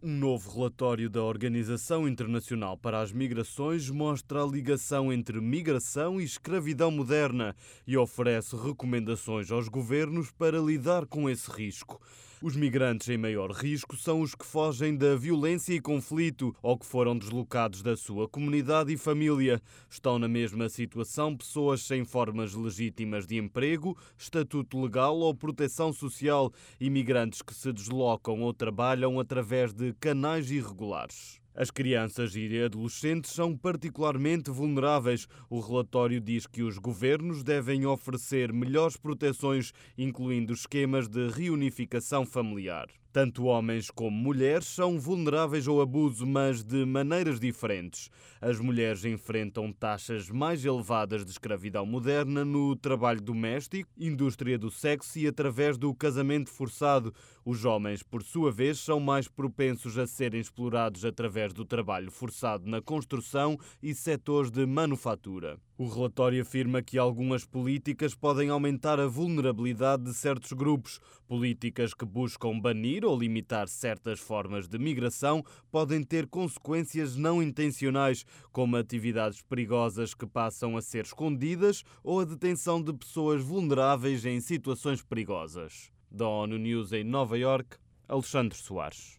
Um novo relatório da Organização Internacional para as Migrações mostra a ligação entre migração e escravidão moderna e oferece recomendações aos governos para lidar com esse risco. Os migrantes em maior risco são os que fogem da violência e conflito ou que foram deslocados da sua comunidade e família. Estão na mesma situação pessoas sem formas legítimas de emprego, estatuto legal ou proteção social, imigrantes que se deslocam ou trabalham através de canais irregulares. As crianças e adolescentes são particularmente vulneráveis. O relatório diz que os governos devem oferecer melhores proteções, incluindo esquemas de reunificação familiar. Tanto homens como mulheres são vulneráveis ao abuso, mas de maneiras diferentes. As mulheres enfrentam taxas mais elevadas de escravidão moderna no trabalho doméstico, indústria do sexo e através do casamento forçado. Os homens, por sua vez, são mais propensos a serem explorados através do trabalho forçado na construção e setores de manufatura. O relatório afirma que algumas políticas podem aumentar a vulnerabilidade de certos grupos. Políticas que buscam banir ou limitar certas formas de migração podem ter consequências não intencionais, como atividades perigosas que passam a ser escondidas ou a detenção de pessoas vulneráveis em situações perigosas. Da ONU News em Nova Iorque, Alexandre Soares.